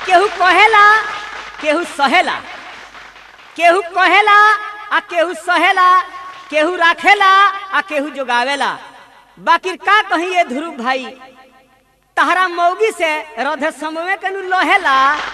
केहू कहेला केहू सहेला, केहू कहेला आ केहू सहेला, केहू राखेला आ केहू जोगावेला। बाकी का कहीं ये ध्रुव भाई तहरा मौगी से रधे समय के लोहेला।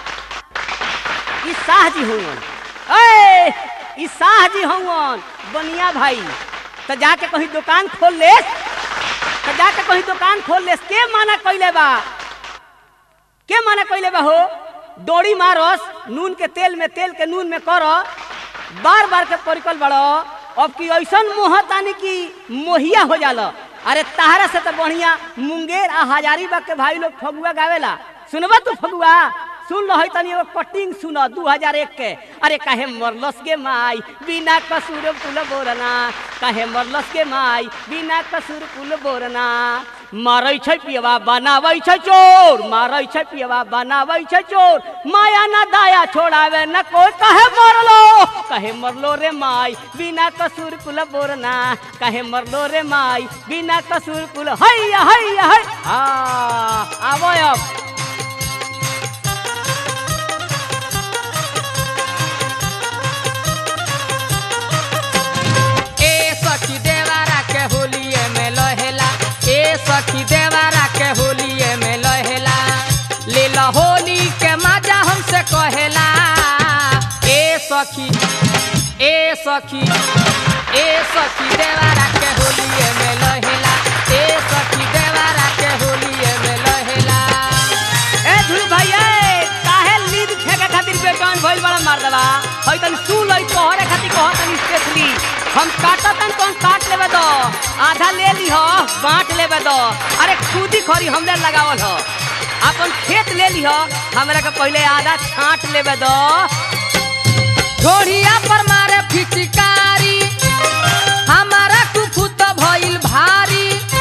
ई शाह जी हुवन, ई शाह जी हुवन बनिया भाई। तो जाके कहीं दुकान खोल ले, तो जाके कहीं दुकान खोल ले। के माना कइले बा, के माना कइले बा हो? डोरी मारस नून के तेल में, तेल के नून में करो, बार बार के परिकल बड़ो। अब की ऐसन मोहतानी की मोहिया हो जाला। अरे तहरा से तो बढ़िया मुंगेर आ हजारीबाग के भाई लोग फगुआ गावेला। सुनबा तू फगुआ? सुन लो तनी एगो कटिंग सुनो 2001 के। अरे काहे मरलस के माई बिना कसूर कुल बोरना, काहे मरलस के माई बिना कसूर कुल बोरना। मारै छै पियवा बनाबै छै चोर, मारै छै पियवा बनाबै छै चोर। माया ना दाया छोड़ावे न कोई, काहे मरलो रे माई बिना कसूर कुल बोरना, काहे मरलो रे माई बिना कसूर कुल। हैया हैया है आवो अब सखी देवारा के होलिए में लहेला, ए सखी देवारा के होलिए में लहेला। ले ला होली के मजा हमसे कहेला। ए सखी ए सखी ए सखी देवारा के होलिए में लहेला, ए सखी देवारा के होलिए में लहेला। ए ध्रुव भैया काहे लीड फेंके खातिर बेटन भइल बड़ा मार देबा। हई तनी सुन लई तोहरे खातिर कहतनी स्पेशली हम काटतन कौन काट लेबे दो, आधा ले ली हो बांट लेबे दो। अरे खुदी खरी हमने लगावल हो, अपन खेत ले ली हो, हमरा के पहले आधा छांट लेबे दो। घोड़िया पर मारे फिचकारी, हमारा कुफुत भइल भारी।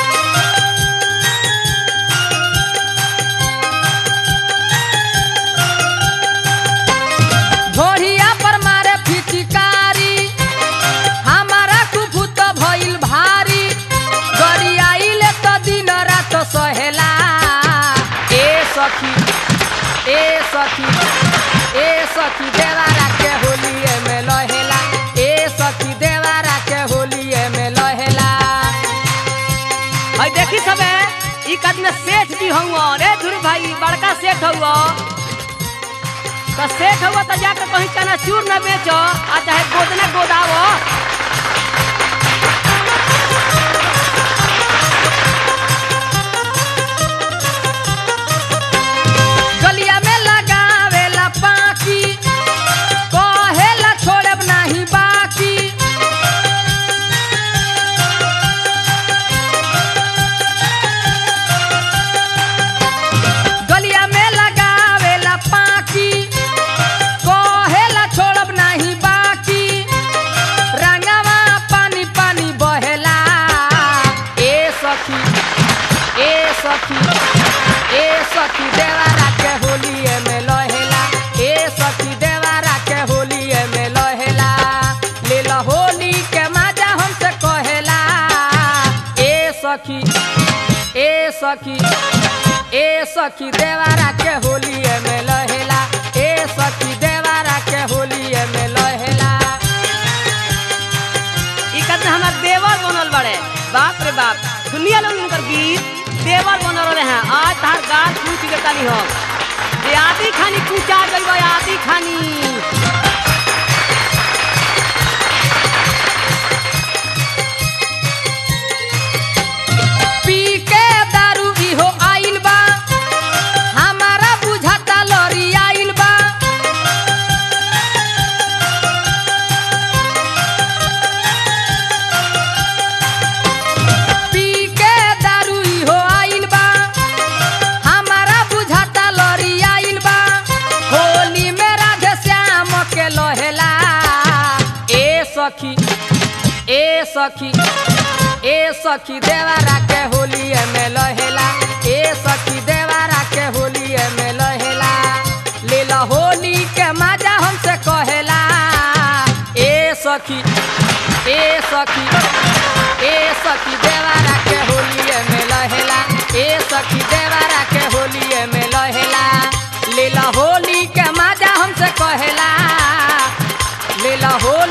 घोड़िया पर मारे फिचकारी, हमारा कुफुत भइल भारी। गरियाइले तो दिन रात सहेला। ए सखी ए सखी ए सखी देवारा के होलिए में लहेला, ए सखी देवारा के होलिए में लहेला। हई देखी सबे ई कद में सेठ जी हउआ। रे ध्रुव भाई बड़का सेठ हउआ। तो सेठ हुआ तो जाकर कहीं चनाचूर न बेचो, आ चाहे गोदना गोदावो। गलिया में लगावेला पाकी, कहेला छोड़ब नहीं बाकी। गलिया में लगावेला पाकी, कहेला छोड़ब नहीं बाकी। रंगवा पानी पानी बहेला। ए सखी ए सखी ए सखी देवारा के होलिए में लहेला, ए सखी देवारा के होलिए में लहेला। ले ला होली के मजा हमसे कहेला। ए सखी ए सखी ए सखी देवारा के होलिए में लहेला, ए सखी देवारा के होलिए में लहेला। ई कद में हमार देवर बनल बड़े। बाप रे बाप सुनिए लोग इनकर गीत देवर बनल रहे हैं। आज तार गाल पूछ के तनी हो जे आदि खानी पूछा गइल बा, आदि खानी। पी के दारू इहो आइल बा, हमारा बुझाता लरी आइल बा। पी के दारू इहो आइल बा, हमारा बुझाता लरी आइल बा। होली में राधे श्याम के लहेला। ए सखी ए सखी ए सखी देवारा के होलिए में लहेला, ए सखी देवारा के होलिए में लहेला। ले ला होली के मजा हमसे कहेला। ए सखी ए सखी ए सखी देवारा के होलिए में लहेला, ए सखी देवारा के होलिए में लहेला। ले ला होली हो